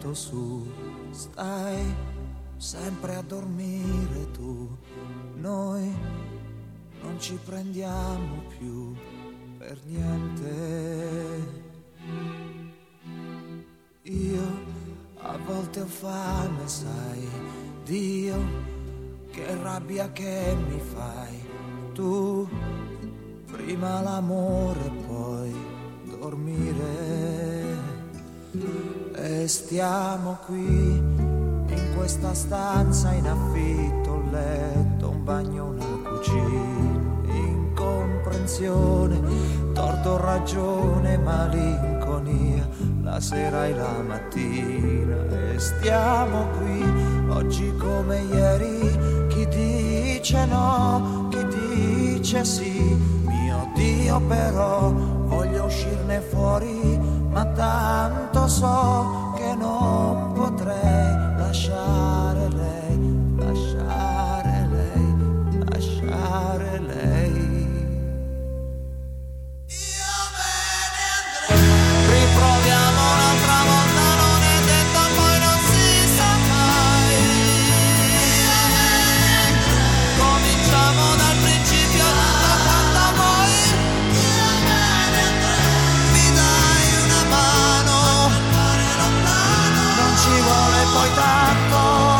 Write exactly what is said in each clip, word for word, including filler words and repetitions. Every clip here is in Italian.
letto su, stai sempre a dormire tu, noi non ci prendiamo più per niente. Io a volte ho fame, sai, Dio, che rabbia che mi fai, tu prima l'amore poi dormire, e stiamo qui in questa stanza in affitto, un letto, un bagno, una cucina, incomprensione, torto, ragione, malinconia, la sera e la mattina, e stiamo qui oggi come ieri, chi dice no, chi dice sì, mio Dio però voglio uscirne fuori, ma tanto so che non potrei lasciare lei, lasciare lei, lasciare lei. Io me ne andrei. Riproviamo un'altra volta, non è detto, poi non si sa mai. Io me ne andrei. Cominciamo dal principio, tutto quanto vuoi. Io me ne andrei. Mi dai una mano, non ci vuole poi tanto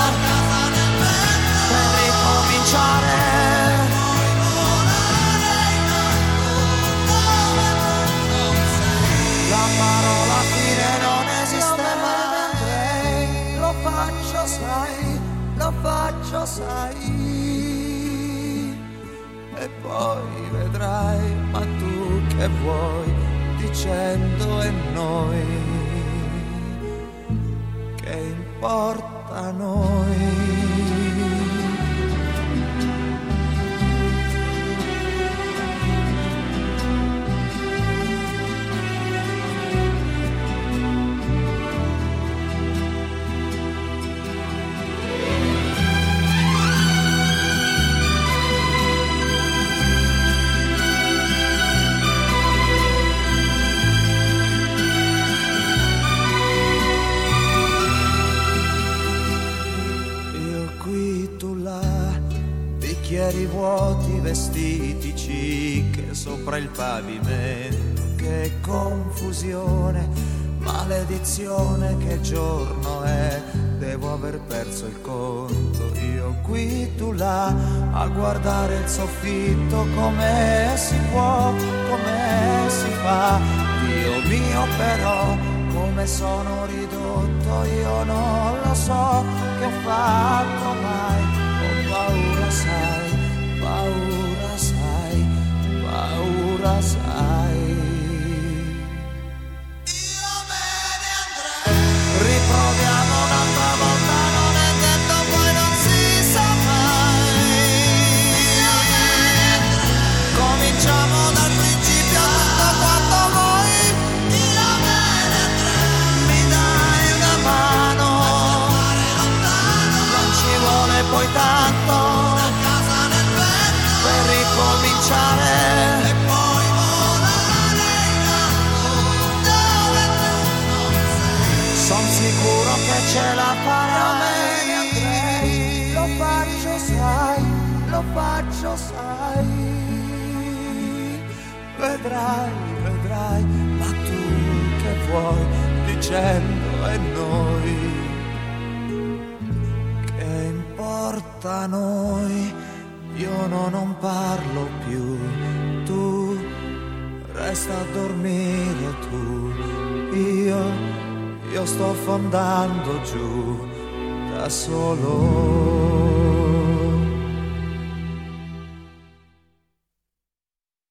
per ricominciare, puoi volare in alto dove tu non sei. La parola fine non esiste mai, lo faccio sai, lo faccio sai, e poi vedrai, ma tu che vuoi, dicendo e noi, che importa a noi. Bicchieri vuoti, vestiti chic sopra il pavimento, che confusione, maledizione, che giorno è, devo aver perso il conto. Io qui, tu là, a guardare il soffitto, come si può, come si fa, Dio mio però, come sono ridotto, io non lo so che ho fatto mai. Paura sai, paura sai, paura sai. Io me ne andrei. Riproviamo un'altra volta, non è detto, poi non si sa mai. Io me ne andrei. Cominciamo dal principio, tutto quanto vuoi. Io me ne andrei. Mi dai una mano, non ci vuole poi tanto per ricominciare, e poi volare in alto dove tu non sei. Son sicuro che ce la farei, lo faccio sai, lo faccio sai, vedrai, vedrai, ma tu che vuoi, dicendo e noi, che importa a noi. Io no, non parlo più, tu resta a dormire tu, io, io sto affondando giù da solo.